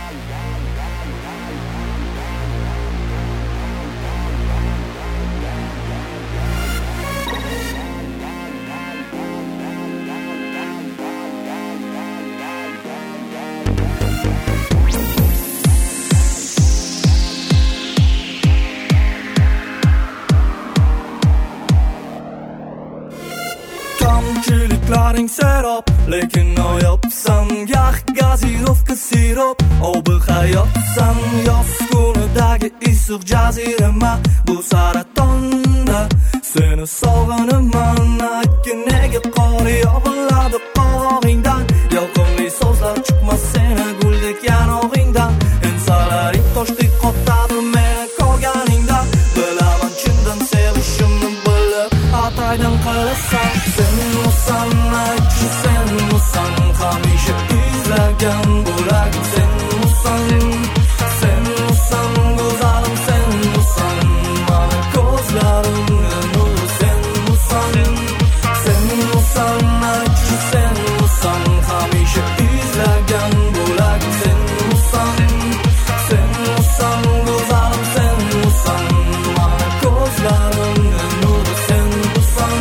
Kamchiliklaring serob, lekin noyobsan. Yah gazirovka sirop, obi hayotsan. Yoz kunidagi issiq jazirama, bu saratonda seni sog'inaman. Aytgin nega qor yog'iladi qovog'ingdan, yoqimli so'zlar chiqmas seni guldek yanog'ingdan. Ensalaring toshdek qotadi meni ko'rganingda, bilaman chindan sevishimni bilib ataydan qilasan. Sen musan, aytchi sen musan, hamisha izlagan bo'lagim sen musan. Sen musan, go'zalim sen musan, mana ko'zlarimni nuri sen musan. Sen musan, aytchi sen musan, hamisha izlagan bo'lagim sen musan. Sen musan, go'zalim sen musan, mana ko'zlarimni nuri sen musan.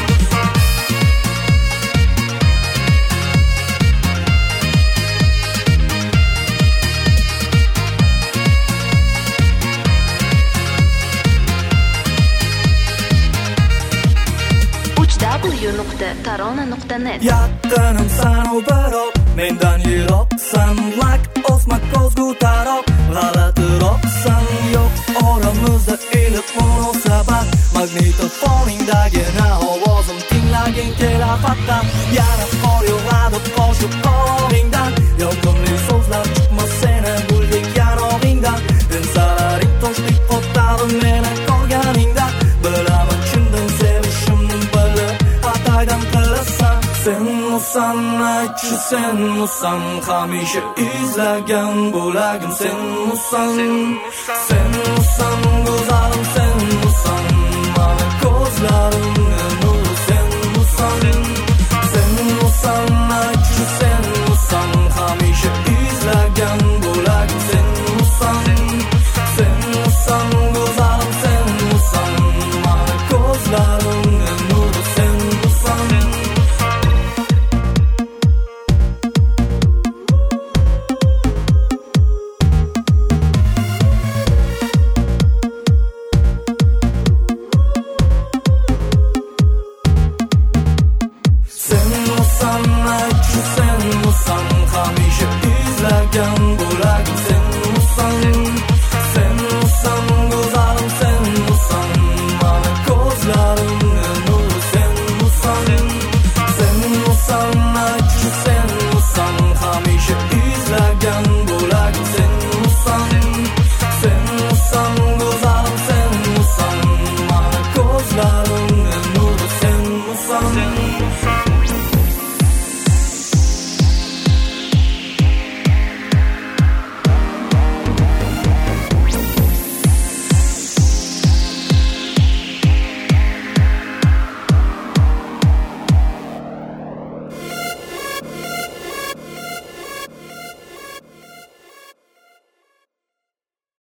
www.tarona.net Yaqinim san u biroq mendan yiroqsan. Laktoz makoz ko'taroq g'alatiroqsan. Yo'q oramizda iliq munosabat, magnitofoningdagina ovozim tinglaging kelar faqat. Yana qor yog'adi qoshib qovog'ingdan, yoqimli so'zlar chiqmas seni guldek yanog'ingdan. Ensalaring toshdek qotadi meni ko'rganingda, bilaman chindan sevishimni bilib ataydan qilasan. Sen musan, aytchi sen musan, hamisha izlagan bo'lagim sen musan. Sen musan, go'zalim